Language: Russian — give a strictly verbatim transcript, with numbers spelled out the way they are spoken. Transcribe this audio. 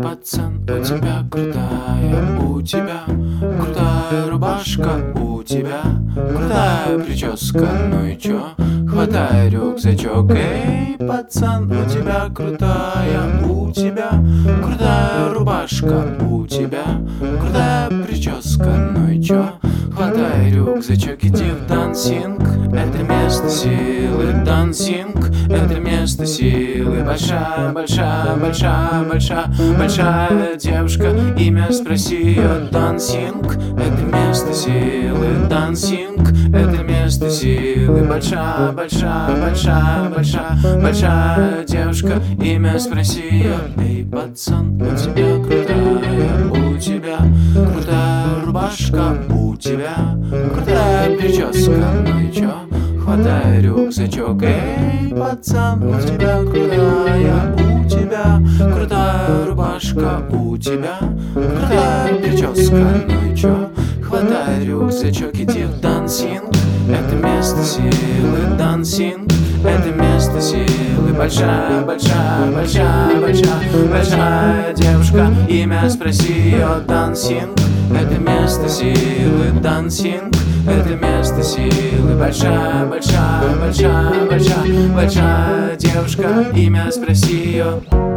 пацан, у тебя крутая, у тебя крутая рубашка, у тебя крутая прическа. Ну и чё, хватай рюкзачок. Эй, пацан, у тебя крутая, у тебя крутая рубашка, у тебя крутая прическа. Ну и чё, хватай рюкзачок, иди в дансинг, это место силы. Дансинг, это место силы. Большая, большая, большая, большая, большая девушка, имя спроси ее. Дансинг, это место силы. Дансинг, это место силы. Большая, большая, большая, большая, большая девушка, имя спроси ее. Эй, пацан, у тебя крутая, у тебя крутая рубашка, у тебя крутая прическа. Ну и чё, хватай рюкзачок. Эй, пацан, у тебя крутая, у тебя крутая рубашка, у тебя крутая прическа. Ну и чё, хватай рюкзачок, иди в дансинг, это место силы. Дансинг, это место силы. Большая, большая, большая, большая, большая девушка, имя спроси ее. Дансинг, это место силы. Дансинг, это место силы. Большая, большая, большая, большая, большая девушка, имя спроси ее.